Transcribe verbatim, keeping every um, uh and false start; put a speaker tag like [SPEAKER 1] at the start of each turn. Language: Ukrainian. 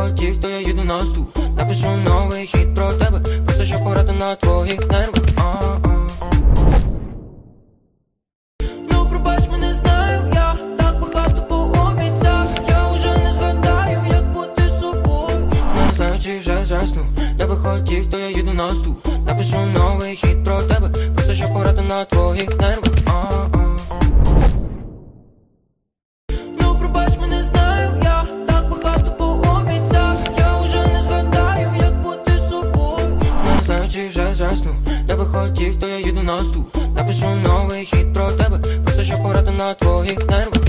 [SPEAKER 1] хотів, то я їду на стул. Напишу новий хіт про тебе, просто щоб порати на твоїх нервах. А-а. Ну пробач, мене знаю, я так багато пообіцяв. Я уже не згадаю, як бути собою. Не знаю, чи вже заснув. Я би хотів, то я їду на стул. Напишу новий хіт про тебе, просто щоб порати на твоїх нервах. А-а. Ну пробач, мене знаю, я так багато пообіцяв. Я уже не згадаю, як бути собою. Не знаю, чи вже заснув. Я би хотів, то я їду на стул. Напишу новий хіт про тебе, просто щоб порати на твоїх нервах.